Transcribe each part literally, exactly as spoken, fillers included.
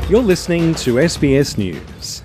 You're listening to S B S News.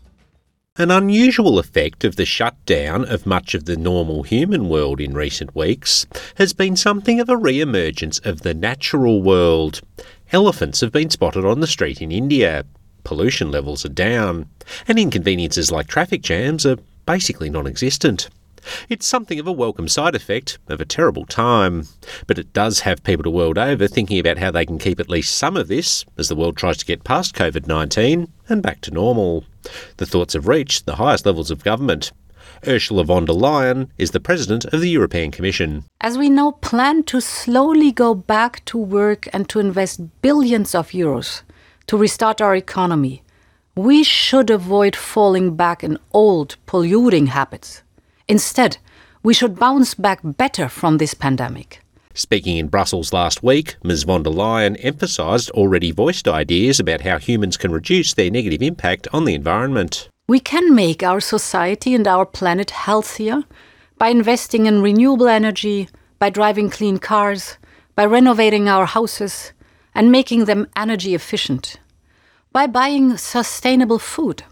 An unusual effect of the shutdown of much of the normal human world in recent weeks has been something of a re-emergence of the natural world. Elephants have been spotted on the street in India. Pollution levels are down, and inconveniences like traffic jams are basically non-existent. It's something of a welcome side effect of a terrible time, but it does have people the world over thinking about how they can keep at least some of this as the world tries to get past COVID nineteen and back to normal. The thoughts have reached the highest levels of government. Ursula von der Leyen is the President of the European Commission. As we now plan to slowly go back to work and to invest billions of euros to restart our economy, we should avoid falling back in old, polluting habits. Instead, we should bounce back better from this pandemic. Speaking in Brussels last week, Ms von der Leyen emphasised already voiced ideas about how humans can reduce their negative impact on the environment. We can make our society and our planet healthier by investing in renewable energy, by driving clean cars, by renovating our houses and making them energy efficient, by buying sustainable food,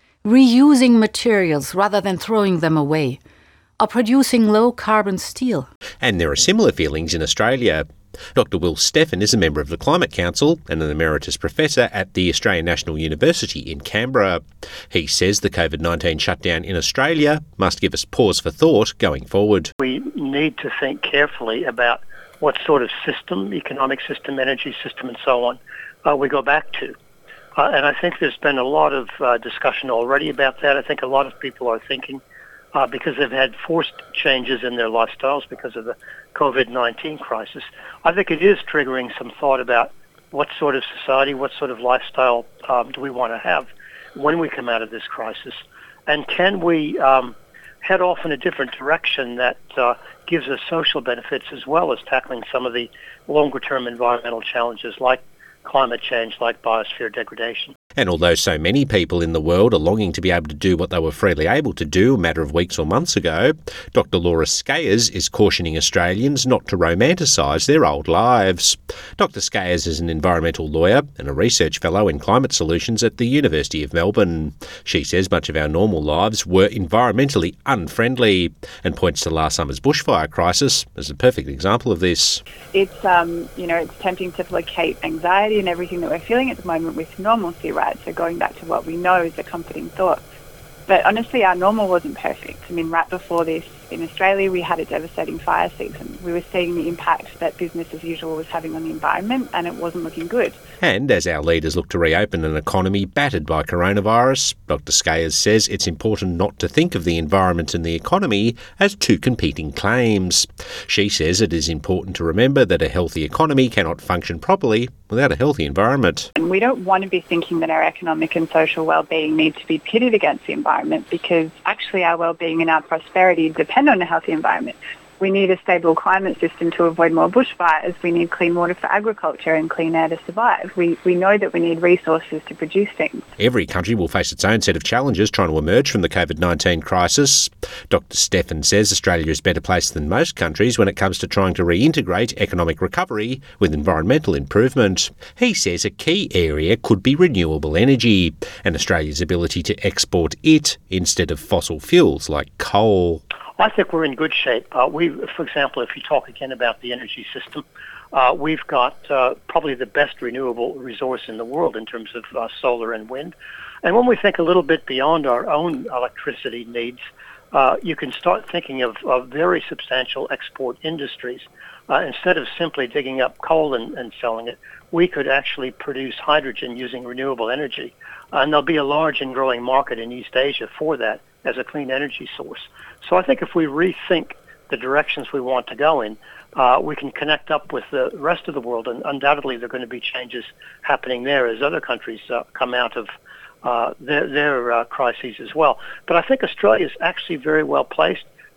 reusing materials rather than throwing them away, or producing low-carbon steel. And there are similar feelings in Australia. Doctor Will Steffen is a member of the Climate Council and an emeritus professor at the Australian National University in Canberra. He says the COVID nineteen shutdown in Australia must give us pause for thought going forward. We need to think carefully about what sort of system, economic system, energy system and so on, uh, we go back to. Uh, and I think there's been a lot of uh, discussion already about that. I think a lot of people are thinking uh, because they've had forced changes in their lifestyles because of the COVID nineteen crisis. I think it is triggering some thought about what sort of society, what sort of lifestyle um, do we want to have when we come out of this crisis? And can we um, head off in a different direction that uh, gives us social benefits as well as tackling some of the longer-term environmental challenges like climate change, like biosphere degradation. And although so many people in the world are longing to be able to do what they were freely able to do a matter of weeks or months ago, Doctor Laura Scales is cautioning Australians not to romanticise their old lives. Doctor Scales is an environmental lawyer and a research fellow in climate solutions at the University of Melbourne. She says much of our normal lives were environmentally unfriendly and points to last summer's bushfire crisis as a perfect example of this. It's, um, you know, it's tempting to placate anxiety and everything that we're feeling at the moment with normalcy, right? So going back to what we know is a comforting thought. But honestly, our normal wasn't perfect. I mean, right before this, in Australia, we had a devastating fire season. We were seeing the impact that business as usual was having on the environment, and it wasn't looking good. And as our leaders look to reopen an economy battered by coronavirus, Doctor Scales says it's important not to think of the environment and the economy as two competing claims. She says it is important to remember that a healthy economy cannot function properly without a healthy environment. And we don't want to be thinking that our economic and social well-being need to be pitted against the environment, because actually our well-being and our prosperity depend on a healthy environment. We need a stable climate system to avoid more bushfires. We need clean water for agriculture and clean air to survive. We we know that we need resources to produce things. Every country will face its own set of challenges trying to emerge from the COVID nineteen crisis. Doctor Steffen says Australia is better placed than most countries when it comes to trying to reintegrate economic recovery with environmental improvement. He says a key area could be renewable energy and Australia's ability to export it instead of fossil fuels like coal. I think we're in good shape. Uh, we, for example, if you talk again about the energy system, uh, we've got uh, probably the best renewable resource in the world in terms of uh, solar and wind. And when we think a little bit beyond our own electricity needs, uh, you can start thinking of, of very substantial export industries. Uh, instead of simply digging up coal and, and selling it, we could actually produce hydrogen using renewable energy. And there'll be a large and growing market in East Asia for that as a clean energy source. So I think if we rethink the directions we want to go in, uh, we can connect up with the rest of the world, and undoubtedly there are going to be changes happening there as other countries uh, come out of uh, their, their uh, crises as well. But I think Australia is actually very well placed.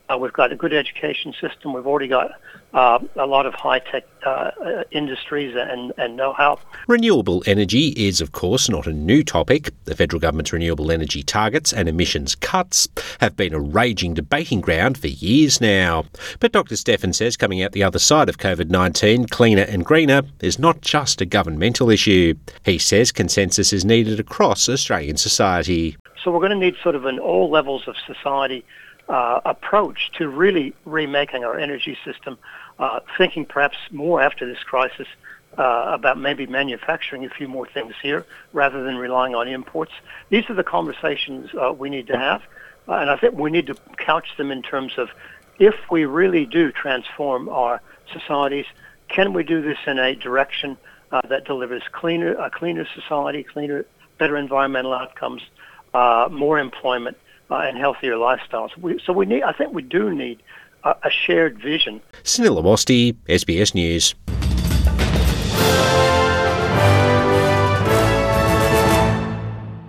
Uh, we've got a good education system. We've already got uh, a lot of high-tech uh, industries and, and know-how. Renewable energy is, of course, not a new topic. The federal government's renewable energy targets and emissions cuts have been a raging debating ground for years now. But Doctor Steffen says coming out the other side of COVID nineteen, cleaner and greener, is not just a governmental issue. He says consensus is needed across Australian society. So we're going to need sort of an all levels of society uh, approach to really remaking our energy system, uh, thinking perhaps more after this crisis uh, about maybe manufacturing a few more things here rather than relying on imports. These are the conversations uh, we need to have, uh, and I think we need to couch them in terms of if we really do transform our societies, can we do this in a direction uh, that delivers cleaner, a cleaner society, cleaner, better environmental outcomes, uh, more employment, uh, and healthier lifestyles. We, so we need, I think we do need a, a shared vision. Sunil Awasthi, S B S News.